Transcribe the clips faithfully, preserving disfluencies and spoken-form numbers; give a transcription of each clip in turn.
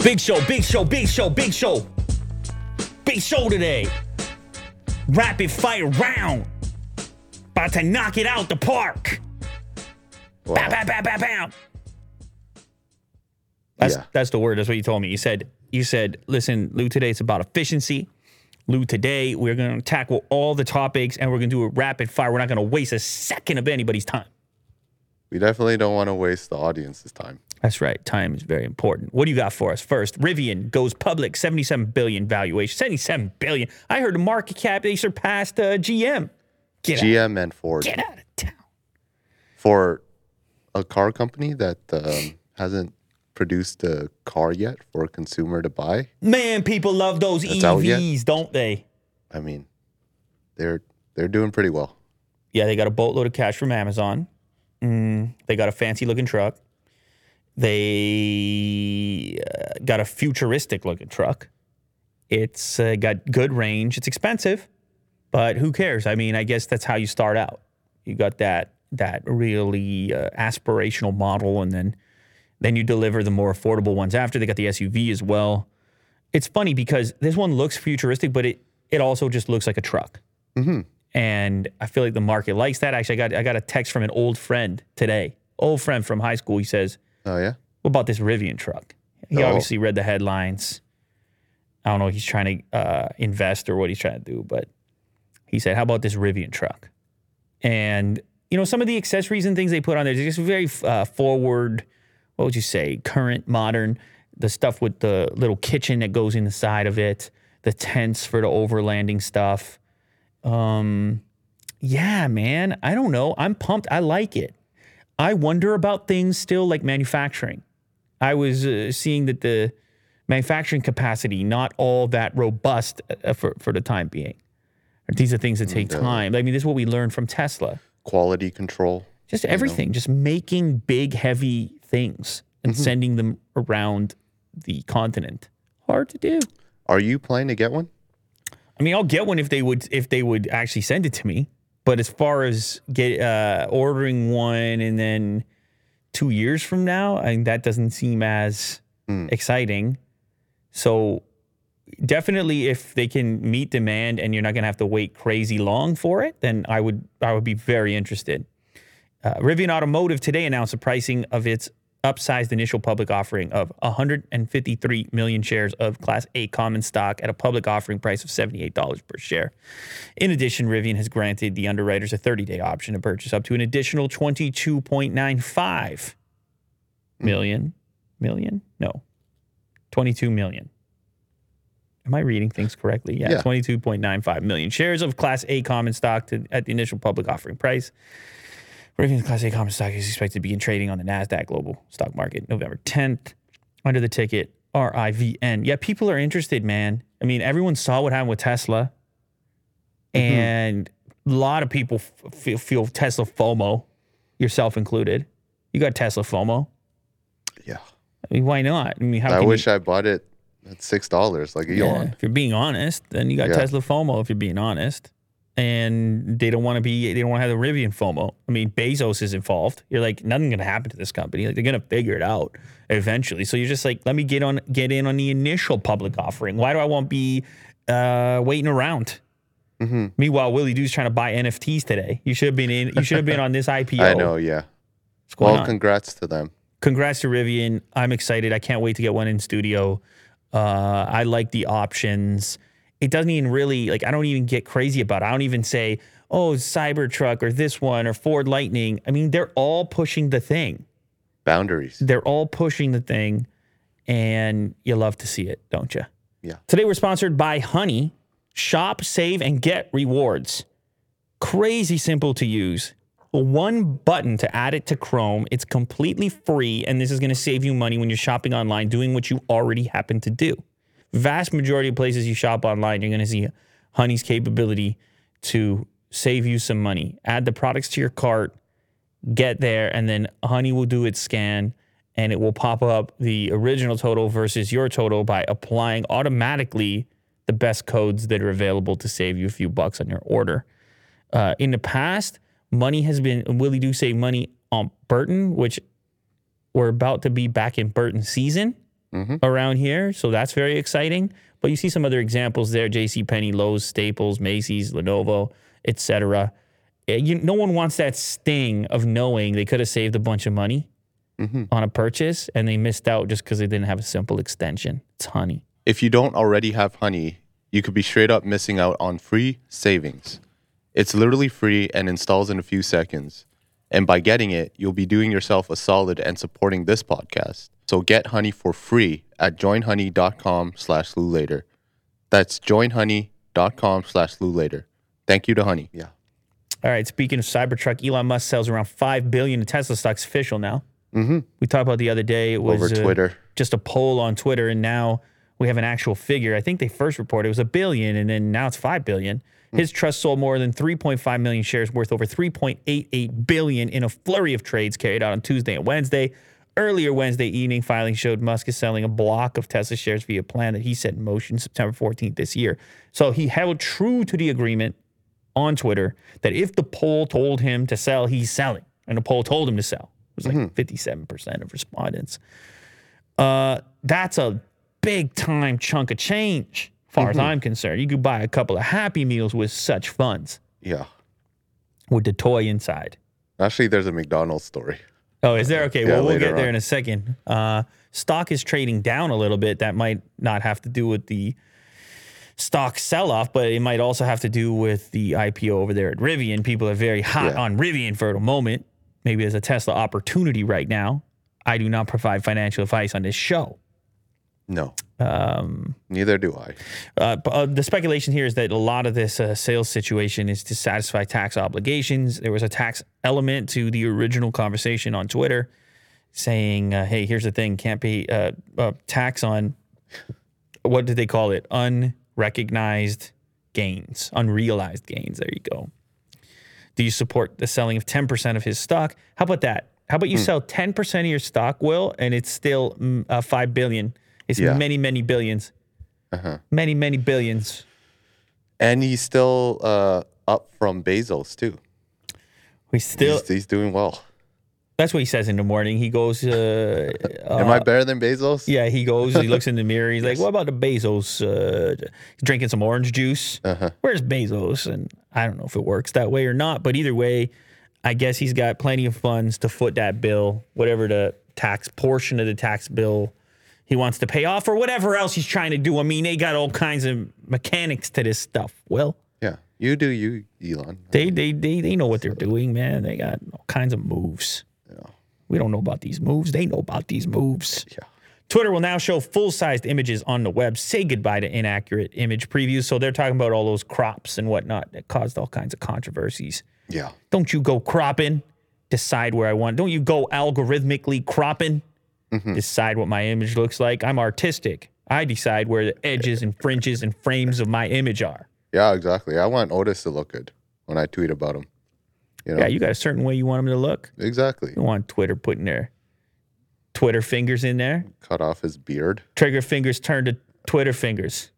Big show, big show, big show, big show. Big show today. Rapid fire round. About to knock it out the park. Wow. Bam, bam, bam, bam, bam. That's, Yeah. that's the word. That's what you told me. You said, you said, listen, Lou, today it's about efficiency. Lou, today we're going to tackle all the topics and we're going to do a rapid fire. We're not going to waste a second of anybody's time. We definitely don't want to waste the audience's time. That's right. Time is very important. What do you got for us? First, Rivian goes public, seventy-seven billion dollars valuation. seventy-seven billion dollars. I heard the market cap, they surpassed uh, G M. Get G out. M and Ford. Get out of town. For a car company that um, hasn't produced a car yet for a consumer to buy, Man, people love those That's out yet? E Vs, don't they? I mean, they're they're doing pretty well. Yeah, they got a boatload of cash from Amazon. Mm, they got a fancy-looking truck. They uh, got a futuristic-looking truck. It's uh, got good range. It's expensive, but who cares? I mean, I guess that's how you start out. You got that that really uh, aspirational model, and then then you deliver the more affordable ones after. They got the S U V as well. It's funny because this one looks futuristic, but it it also just looks like a truck. Mm-hmm. And I feel like the market likes that. Actually, I got I got a text from an old friend today. Old friend from high school. He says, Oh, yeah? what about this Rivian truck? He Oh. obviously read the headlines. I don't know if he's trying to uh, invest or what he's trying to do, but he said, how about this Rivian truck? And, you know, some of the accessories and things they put on there, they're just very uh, forward, what would you say, current, modern. The stuff with the little kitchen that goes in the side of it, the tents for the overlanding stuff. Um, yeah, man, I don't know. I'm pumped. I like it. I wonder about things still like manufacturing. I was uh, seeing that the manufacturing capacity, not all that robust uh, for, for the time being. These are things that take No. time. I mean, this is what we learned from Tesla. Quality control. Just you know? everything, just making big, heavy things and Mm-hmm. sending them around the continent. Hard to do. Are you planning to get one? I mean, I'll get one if they would if they would actually send it to me. But as far as get uh, ordering one and then two years from now, I mean, that doesn't seem as Mm. exciting. So definitely, if they can meet demand and you're not going to have to wait crazy long for it, then I would I would be very interested. Uh, Rivian Automotive today announced the pricing of its upsized initial public offering of one hundred fifty-three million shares of Class A common stock at a public offering price of seventy-eight dollars per share. In addition, Rivian has granted the underwriters a thirty-day option to purchase up to an additional twenty-two point nine five million. Million? No. twenty-two million. Am I reading things correctly? Yeah, Yeah. twenty-two point nine five million shares of Class A common stock to, at the initial public offering price. Rivian's Class A common stock is expected to begin trading on the NASDAQ Global Stock Market November tenth under the ticket R I V N. Yeah, people are interested, man. I mean, everyone saw what happened with Tesla. And a lot of people f- feel, feel Tesla FOMO, yourself included. You got Tesla FOMO. Yeah. I mean, why not? I mean, how I can wish you, I bought it at six dollars like yeah, Elon. if you're being honest, then you got Yeah. Tesla FOMO if you're being honest. And they don't want to be, they don't want to have the Rivian FOMO. I mean, Bezos is involved. You're like, nothing's going to happen to this company. Like, they're going to figure it out eventually. So you're just like, let me get on, get in on the initial public offering. Why do I want to be uh, waiting around? Mm-hmm. Meanwhile, Willie Doo's trying to buy N F Ts today. You should have been in, you should have been on this I P O. I know, yeah. What's going Well, on? congrats to them. Congrats to Rivian. I'm excited. I can't wait to get one in studio. Uh, I like the options. It doesn't even really, like, I don't even get crazy about it. I don't even say, oh, Cybertruck or this one or Ford Lightning. I mean, they're all pushing the thing. Boundaries. They're all pushing the thing, and you love to see it, don't you? Yeah. Today we're sponsored by Honey. Shop, save, and get rewards. Crazy simple to use. One button to add it to Chrome. It's completely free, and this is going to save you money when you're shopping online, doing what you already happen to do. Vast majority of places you shop online, you're going to see Honey's capability to save you some money. Add the products to your cart, get there, and then Honey will do its scan, and it will pop up the original total versus your total by applying automatically the best codes that are available to save you a few bucks on your order. Uh, in the past, money has been, Willie do save money on Burton, which we're about to be back in Burton season. Mm-hmm. around here, so that's very exciting. But you see some other examples there: JCPenney, Lowe's, Staples, Macy's, Lenovo, et cetera. You, no one wants that sting of knowing they could have saved a bunch of money Mm-hmm. on a purchase and they missed out just because they didn't have a simple extension. It's Honey. If you don't already have Honey, you could be straight up missing out on free savings. It's literally free and installs in a few seconds. And by getting it, you'll be doing yourself a solid and supporting this podcast. So get Honey for free at joinhoney.com slash lulater. That's joinhoney.com slash lulater. Thank you to Honey. Yeah. All right, speaking of Cybertruck, Elon Musk sells around five billion dollars in Tesla stocks. Official now. Mm-hmm. We talked about the other day. It was Over Twitter. Uh, just a poll on Twitter, and now we have an actual figure. I think they first reported it was a billion, and then now it's five billion. His trust sold more than three point five million shares worth over three point eight eight billion in a flurry of trades carried out on Tuesday and Wednesday. Earlier Wednesday evening, filing showed Musk is selling a block of Tesla shares via a plan that he set in motion September fourteenth this year. So he held true to the agreement on Twitter that if the poll told him to sell, he's selling. And the poll told him to sell. It was like mm-hmm. fifty-seven percent of respondents. Uh, that's a big time chunk of change, as far mm-hmm. as I'm concerned. You could buy a couple of Happy Meals with such funds. Yeah. With the toy inside. Actually, there's a McDonald's story. Oh, is there? Okay, yeah, well, we'll get there on. in a second. Uh, stock is trading down a little bit. That might not have to do with the stock sell-off, but it might also have to do with the I P O over there at Rivian. People are very hot yeah. on Rivian for the moment. Maybe there's a Tesla opportunity right now. I do not provide financial advice on this show. No. Um, Neither do I. Uh, uh, the speculation here is that a lot of this uh, sales situation is to satisfy tax obligations. There was a tax element to the original conversation on Twitter saying, uh, hey, here's the thing, can't pay uh, uh, tax on, what did they call it? Unrecognized gains, unrealized gains. There you go. Do you support the selling of ten percent of his stock? How about that? How about you mm. sell ten percent of your stock, Will, and it's still mm, uh, five billion dollars. It's yeah. many, many billions. Uh-huh. Many, many billions. And he's still uh, up from Bezos, too. We still. He's, he's doing well. That's what he says in the morning. He goes, uh, Am uh, I better than Bezos? Yeah, he goes, he looks in the mirror. He's yes. like, what about the Bezos? Uh, drinking some orange juice. Uh-huh. Where's Bezos? And I don't know if it works that way or not. But either way, I guess he's got plenty of funds to foot that bill, whatever the tax portion of the tax bill he wants to pay off or whatever else he's trying to do. I mean, they got all kinds of mechanics to this stuff. Well, yeah, you do you, Elon. They they they they know what they're doing, man. They got all kinds of moves. Yeah. We don't know about these moves. They know about these moves. Yeah. Twitter will now show full-sized images on the web. Say goodbye to inaccurate image previews. So they're talking about all those crops and whatnot that caused all kinds of controversies. Yeah. Don't you go cropping, decide where I want. Don't you go algorithmically cropping, mm-hmm. decide what my image looks like. I'm artistic. I decide where the edges and fringes and frames of my image are. Yeah, exactly. I want Otis to look good when I tweet about him. You know? Yeah, you got a certain way you want him to look. Exactly. You want Twitter putting their Twitter fingers in there. Cut off his beard. Trigger fingers turned to Twitter fingers.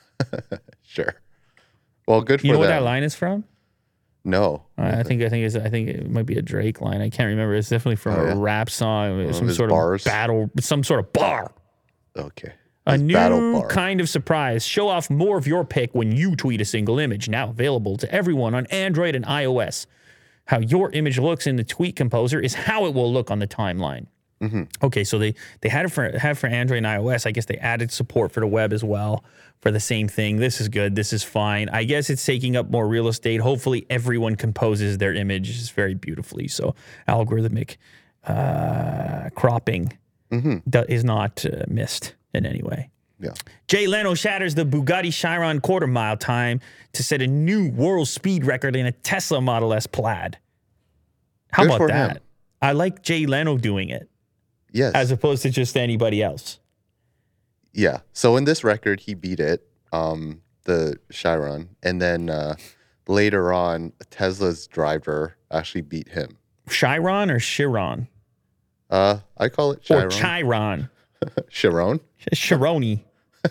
Sure. Well, good for you know them. what that line is from? No. Uh, I think I think it's, I think it might be a Drake line. I can't remember. It's definitely from oh, a yeah. rap song, One some of sort bars. of battle, some sort of bar. Okay. A His new battle bar. kind of surprise. Show off more of your pick when you tweet a single image. Now available to everyone on Android and iOS. How your image looks in the tweet composer is how it will look on the timeline. Mm-hmm. Okay, so they they had it for have for Android and iOS. I guess they added support for the web as well for the same thing. This is good. This is fine. I guess it's taking up more real estate. Hopefully, everyone composes their images very beautifully. So algorithmic uh, cropping mm-hmm. do, is not uh, missed in any way. Yeah. Jay Leno shatters the Bugatti Chiron quarter mile time to set a new world speed record in a Tesla Model S Plaid. How Good about for that? him. I like Jay Leno doing it. Yes. As opposed to just anybody else. Yeah. So in this record, he beat it, um, the Chiron. And then uh, later on, Tesla's driver actually beat him. Chiron or Chiron? Uh, I call it Chiron. Or Chiron. Chiron? Chironi.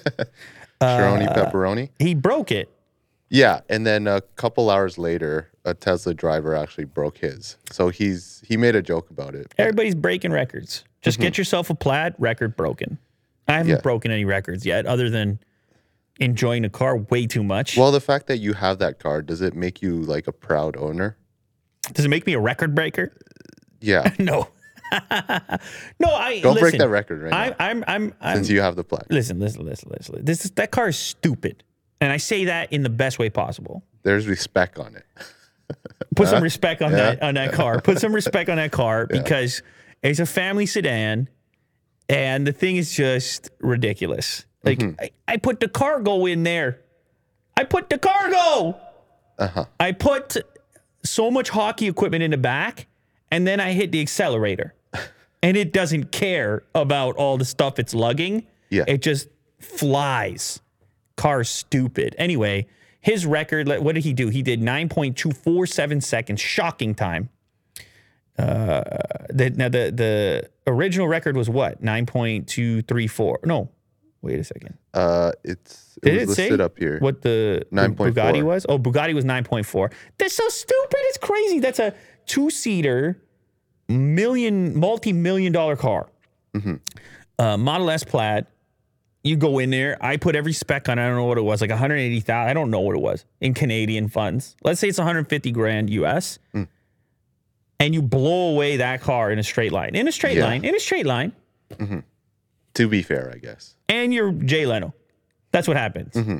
Chironi uh, pepperoni? He broke it. Yeah. And then a couple hours later, a Tesla driver actually broke his. So he's he made a joke about it. Everybody's breaking records. Just mm-hmm. get yourself a Plaid, record broken. I haven't Yeah. broken any records yet, other than enjoying the car way too much. Well, the fact that you have that car, does it make you like a proud owner? Does it make me a record breaker? Yeah. No. no, I Go listen, break that record right I, now. I'm, I'm, I'm, Since you have the plaque. listen, listen, listen, listen. This is, that car is stupid, and I say that in the best way possible. There's respect on it. Put some respect on Yeah. that on that car. Put some respect on that car because it's a family sedan, and the thing is just ridiculous. Like Mm-hmm. I, I put the cargo in there. I put the cargo. Uh-huh. I put so much hockey equipment in the back, and then I hit the accelerator, and it doesn't care about all the stuff it's lugging. Yeah. It just flies. Car's stupid. Anyway, his record, like, what did he do? He did nine point two four seven seconds. Shocking time. Uh, the, now, the, the original record was what? nine point two three four. No, wait a second. Uh, it's it Did was it listed say up here. what the, the nine point four. Bugatti was? Oh, Bugatti was nine point four. That's so stupid. It's crazy. That's a two-seater, million, multi-million dollar car. Mm-hmm. Uh, Model S Plaid. You go in there. I put every spec on. I don't know what it was, like one hundred eighty thousand. I don't know what it was in Canadian funds. Let's say it's one hundred fifty grand U S. Mm. And you blow away that car in a straight line. In a straight Yeah. line. In a straight line. To be fair, I guess. And you're Jay Leno. That's what happens. Mm-hmm.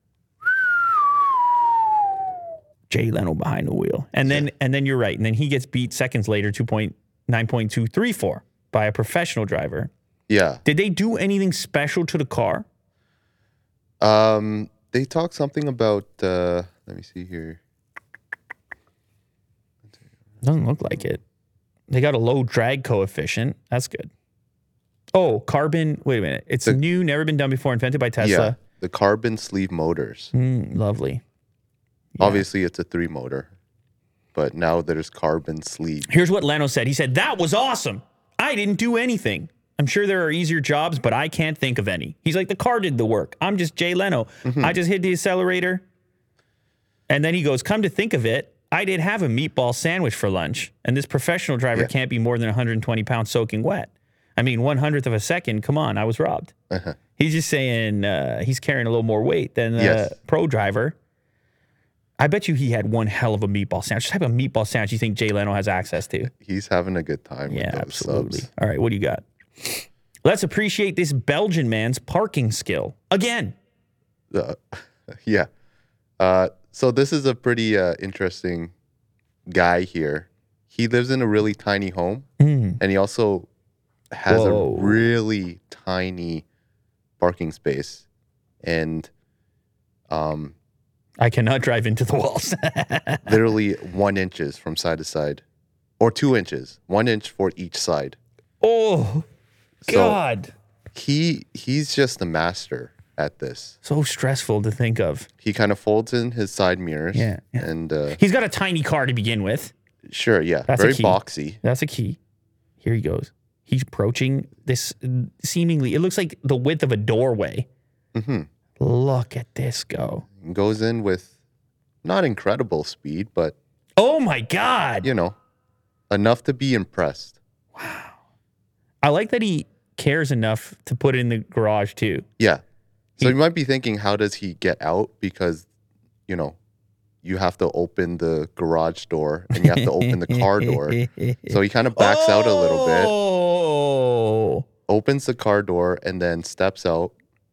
Jay Leno behind the wheel. And then and then you're right. And then he gets beat seconds later, nine point two three four by a professional driver. Yeah. Did they do anything special to the car? Um, they talked something about. Uh, let me see here. Doesn't look like it. They got a low drag coefficient. That's good. Oh, carbon. Wait a minute. It's The- new, never been done before, invented by Yeah, Tesla. the carbon sleeve motors. Mm, lovely. Yeah. Obviously, it's a three motor, but now there's carbon sleeve. Here's what Leno said. He said, that was awesome. I didn't do anything. I'm sure there are easier jobs, but I can't think of any. He's like, the car did the work. I'm just Jay Leno. Mm-hmm. I just hit the accelerator. And then he goes, come to think of it, I did have a meatball sandwich for lunch. And this professional driver Yeah. can't be more than one hundred twenty pounds soaking wet. I mean, one hundredth of a second. Come on, I was robbed. Uh-huh. He's just saying uh, he's carrying a little more weight than the Yes. pro driver. I bet you he had one hell of a meatball sandwich. What type of meatball sandwich you think Jay Leno has access to? He's having a good time Yeah, with those absolutely. subs. All right, what do you got? Let's appreciate this Belgian man's parking skill. Again. Uh, yeah. Uh, so this is a pretty uh, interesting guy here. He lives in a really tiny home, Mm. and he also has Whoa. a really tiny parking space. And um, I cannot drive into the walls. literally one inches from side to side, or two inches, one inch for each side. Oh, So God. he he's just a master at this. So stressful to think of. He kind of folds in his side mirrors. Yeah, yeah. And uh, He's got a tiny car to begin with. sure, yeah, That's a very key. boxy. That's a key. Here he goes. He's approaching this seemingly, it looks like the width of a doorway. hmm Look at this go. Goes in with not incredible speed, but Oh my God. you know, enough to be impressed. I like that he cares enough to put it in the garage too. Yeah. So He- you might be thinking, how does he get out? Because, you know, you have to open the garage door and you have to open the car door. So he kind of backs out a little bit, Oh. opens the car door, and then steps out.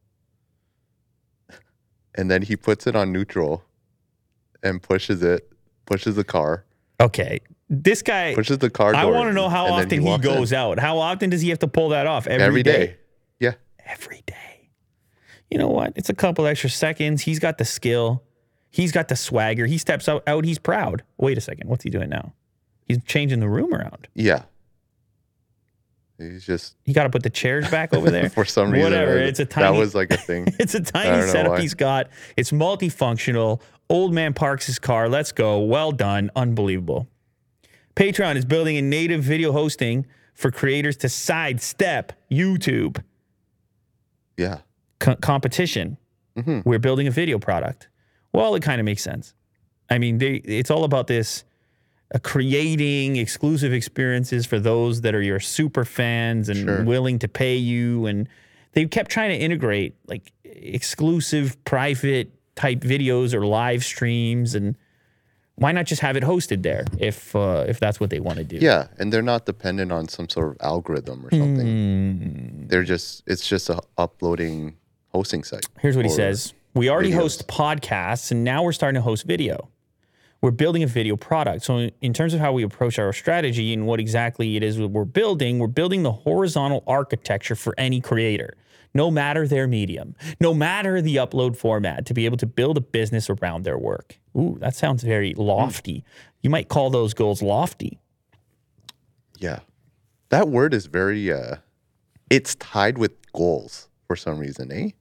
And then he puts it on neutral and pushes it, pushes the car, Okay. This guy, pushes the car door. I want to know how and then often he, walks in. goes out. How often does he have to pull that off? Every, Every day. Yeah. Every day. You know what? It's a couple extra seconds. He's got the skill. He's got the swagger. He steps out, out. He's proud. Wait a second. What's he doing now? He's changing the room around. Yeah. He's just, He got to put the chairs back over there. for some reason, Whatever. that- It's a tiny. that was like a thing. It's a I tiny don't know setup why. he's got. It's multifunctional. Old man parks his car. Let's go. Well done. Unbelievable. Patreon is building a native video hosting for creators to sidestep YouTube Yeah. co- competition. Mhm. We're building a video product. Well, it kind of makes sense. I mean, they, it's all about this uh, creating exclusive experiences for those that are your super fans and Sure. willing to pay you. And they kept trying to integrate like exclusive private type videos or live streams, and why not just have it hosted there if uh, if that's what they want to do? Yeah, and they're not dependent on some sort of algorithm or something. Mm. They're just it's just a uploading hosting site. Here's what he says. We already videos. host podcasts, and now we're starting to host video. We're building a video product. So in terms of how we approach our strategy and what exactly it is we're building, we're building the horizontal architecture for any creator, no matter their medium, no matter the upload format, to be able to build a business around their work. Ooh, that sounds very lofty. You might call those goals lofty. Yeah. That word is very, uh, it's tied with goals for some reason, eh?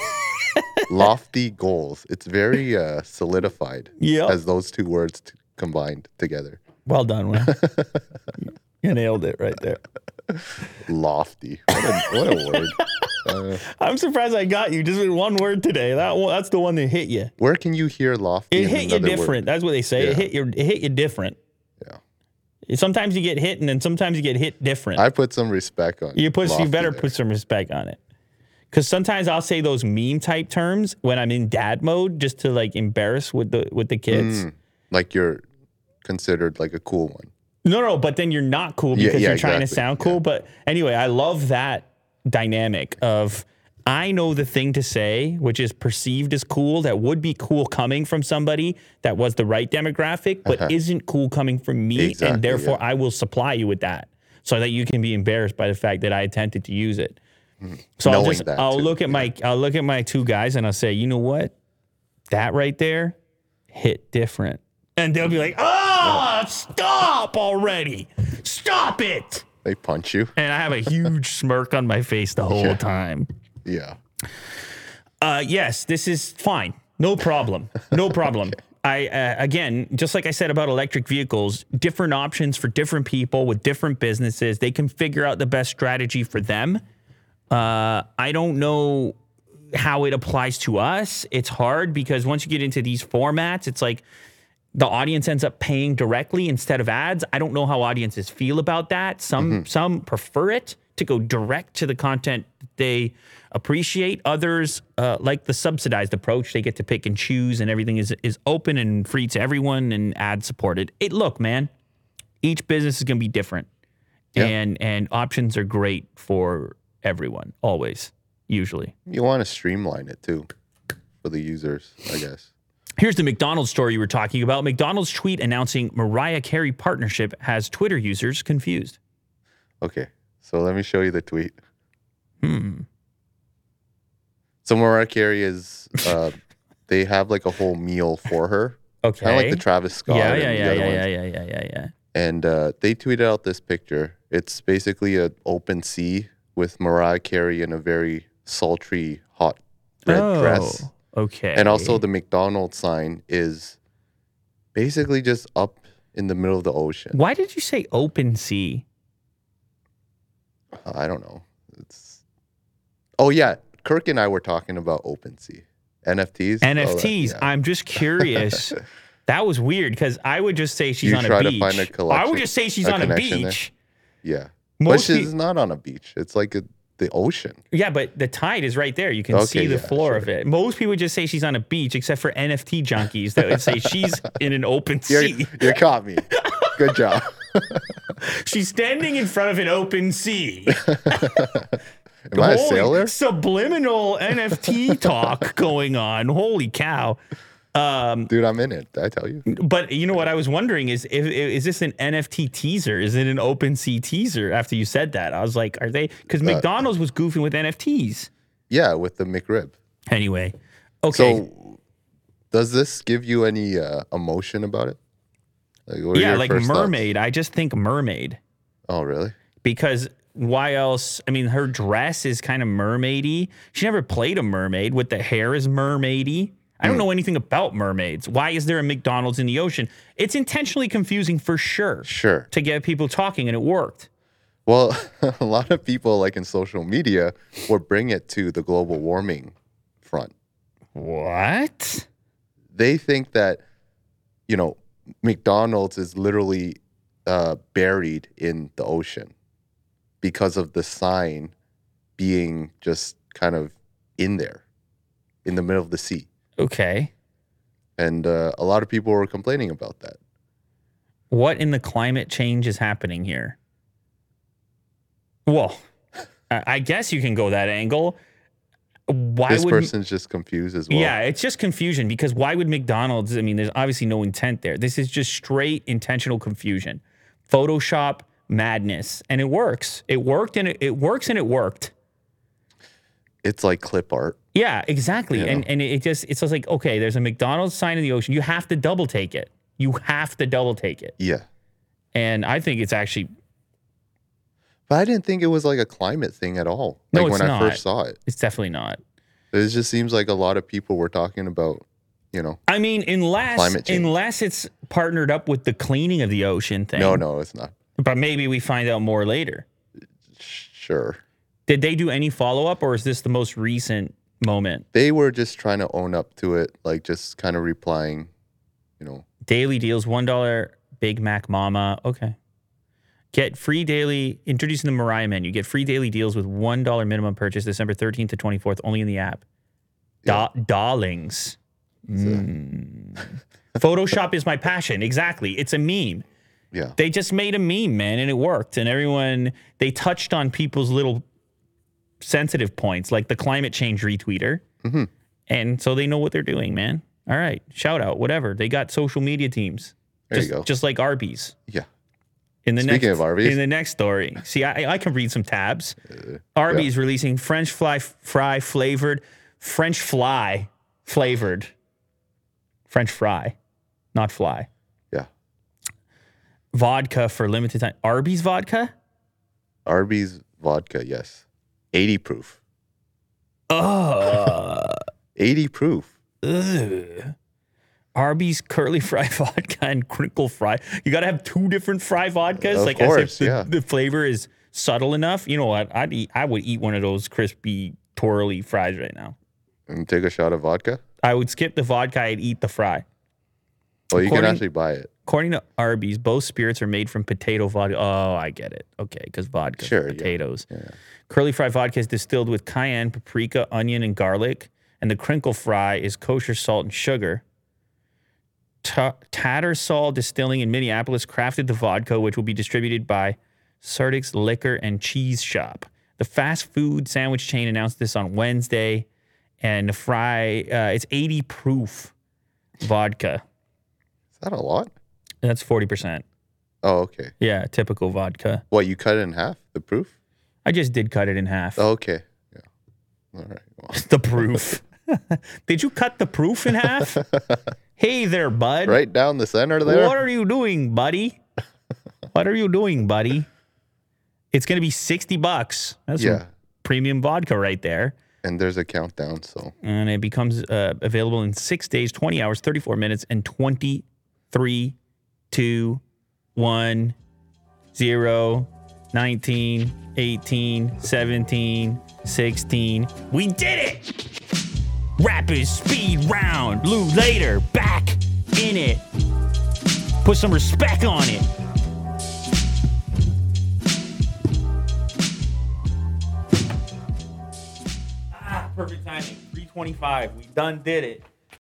Lofty goals. It's very uh, solidified Yep. as those two words t- combined together. Well done, man. You nailed it right there. Lofty. What a, what a word. Uh, I'm surprised I got you just with one word today. That one, that's the one that hit you. where can you hear lofty? It in hit you another different. word? That's what they say. Yeah. It hit you. It hit you different. Yeah. Sometimes you get hit, and then sometimes you get hit different. I put some respect on you put. You lofty better there. put some respect on it. Because sometimes I'll say those meme type terms when I'm in dad mode, just to like embarrass with the with the kids. Mm, like you're considered like a cool one. No, no, but then you're not cool Yeah, because yeah, you're trying to exactly. sound cool. Yeah. But anyway, I love that dynamic of I know the thing to say, which is perceived as cool, that would be cool coming from somebody that was the right demographic, but Uh-huh. isn't cool coming from me. Exactly, and therefore, yeah. I will supply you with that so that you can be embarrassed by the fact that I attempted to use it. So I'll Knowing just that, I'll too, look at my I'll look at my two guys and I'll say, you know what? That right there hit different. And they'll be like, oh, stop already. Stop it. They punch you. And I have a huge smirk on my face the whole Yeah. time. Yeah. Uh, yes, this is fine. No problem. No problem. I uh, again, just like I said about electric vehicles, different options for different people with different businesses. They can figure out the best strategy for them. Uh, I don't know how it applies to us. It's hard because once you get into these formats, it's like the audience ends up paying directly instead of ads. I don't know how audiences feel about that. Some Mm-hmm. some prefer it to go direct to the content they appreciate. Others uh, like the subsidized approach. They get to pick and choose, and everything is is open and free to everyone and ad supported. It look, man, each business is going to be different, Yeah. and and options are great for everyone. Always, usually. You want to streamline it too for the users, I guess. Here's the McDonald's story you were talking about. McDonald's tweet announcing Mariah Carey partnership has Twitter users confused. Okay. So let me show you the tweet. Hmm. So Mariah Carey is, uh, they have like a whole meal for her. Okay. Kind of like the Travis Scott. yeah, and yeah, the yeah, other yeah, ones. yeah, yeah, yeah, yeah, yeah. And uh, they tweeted out this picture. It's basically an open sea with Mariah Carey in a very sultry, hot red oh, dress. okay. And also the McDonald's sign is basically just up in the middle of the ocean. Why did you say open sea? I don't know. It's Oh yeah, Kirk and I were talking about OpenSea. N F Ts. N F Oh, that- Ts. yeah. I'm just curious. That was weird because I would just say she's You on a try to beach. find a I would collection- just say she's a on a connection there. beach. Yeah. Most but she's peop- not on a beach. It's like a, the ocean. Yeah, but the tide is right there. You can Okay, see the yeah, floor of sure. it. Most people would just say she's on a beach, except for N F T junkies that would say she's in an open You're, sea. you caught me. Good job. She's standing in front of an open sea. Am I a Holy sailor? Subliminal N F T talk going on. Holy cow. Dude, I'm in it. Did I tell you? But you know what I was wondering is, if, is this an N F T teaser? Is it an OpenSea teaser after you said that? I was like, are they? Because McDonald's was goofing with N F Ts. Yeah, with the McRib. Anyway. Okay. So, does this give you any uh, emotion about it? Like, what are yeah, your like first thoughts? mermaid. I just think mermaid. Oh, really? Because why else? I mean, her dress is kind of mermaidy. She never played a mermaid with the hair is mermaidy. I don't know anything about mermaids. Why is there a McDonald's in the ocean? It's intentionally confusing for sure. Sure. To get people talking, and it worked. Well, a lot of people, like in social media, will bring it to the global warming front. What? They think that, you know, McDonald's is literally uh, buried in the ocean because of the sign being just kind of in there, in the middle of the sea. Okay. And uh, a lot of people were complaining about that. What in the climate change is happening here? Well, I I guess you can go that angle. Why This would person's just confused as well. Yeah, it's just confusion because why would McDonald's? I mean, there's obviously no intent there. This is just straight intentional confusion, Photoshop madness, and it works. It worked and it, it works and it worked. It's like clip art. Yeah, exactly. Yeah. And and it just it's just like, okay, there's a McDonald's sign in the ocean. You have to double take it. You have to double take it. Yeah. And I think it's actually But I didn't think it was like a climate thing at all. No, Like it's when not. I first saw it. it's definitely not. It just seems like a lot of people were talking about, you know. I mean, unless Climate change. unless it's partnered up with the cleaning of the ocean thing. No, no, it's not. But maybe we find out more later. Sure. Did they do any follow up, or is this the most recent moment? They were just trying to own up to it, like just kind of replying, you know. Daily deals, one dollar Big Mac Mama. Okay. Get free daily, introducing the Mariah menu. Get free daily deals with one dollar minimum purchase December thirteenth to twenty-fourth, only in the app. Da- Darlings. Mm. Photoshop is my passion. Exactly. It's a meme. Yeah. They just made a meme, man, and it worked. And everyone, they touched on people's little sensitive points, like the climate change retweeter. Mm-hmm. And so they know what they're doing, man. All right. Shout out, whatever. They got social media teams. There just, you go. Just like Arby's. Yeah. In the Speaking next, of Arby's. in the next story, see, I, I can read some tabs. Arby's releasing French fly fry flavored, French fly flavored, French fry, not fly. Yeah. Vodka for limited time. Arby's vodka? Arby's vodka, yes. eighty proof. Oh. eighty proof. Ugh. Arby's curly fry vodka and crinkle fry. You got to have two different fry vodkas, Of like course, as if the, yeah. the flavor is subtle enough. You know what? I'd eat. I would eat one of those crispy twirly fries right now. And take a shot of vodka. I would skip the vodka. I'd eat the fry. Well, you can According- actually buy it. According to Arby's, both spirits are made from potato vodka. Oh, I get it. Okay, because vodka, Sure, yeah. potatoes. Yeah. Curly fry vodka is distilled with cayenne, paprika, onion, and garlic, and the crinkle fry is kosher salt and sugar. Ta- Tattersall Distilling in Minneapolis crafted the vodka, which will be distributed by Sardix Liquor and Cheese Shop. The fast food sandwich chain announced this on Wednesday, and the fry, uh, it's eighty proof vodka. Is that a lot? That's forty percent. Oh, okay. Yeah, typical vodka. What, you cut it in half, the proof? I just did cut it in half. Oh, okay. Yeah. All right. Well, The proof. Did you cut the proof in half? Hey there, bud. right down the center there. What are you doing, buddy? What are you doing, buddy? It's going to be sixty bucks. That's Yeah. some premium vodka right there. And there's a countdown, so. And it becomes uh, available in six days, twenty hours, thirty-four minutes, and twenty-three, two, one, zero, nineteen, eighteen, seventeen, sixteen. We did it! Rapid speed round. Lou later, back in it. Put some respect on it. Ah, perfect timing. three twenty-five. We done did it.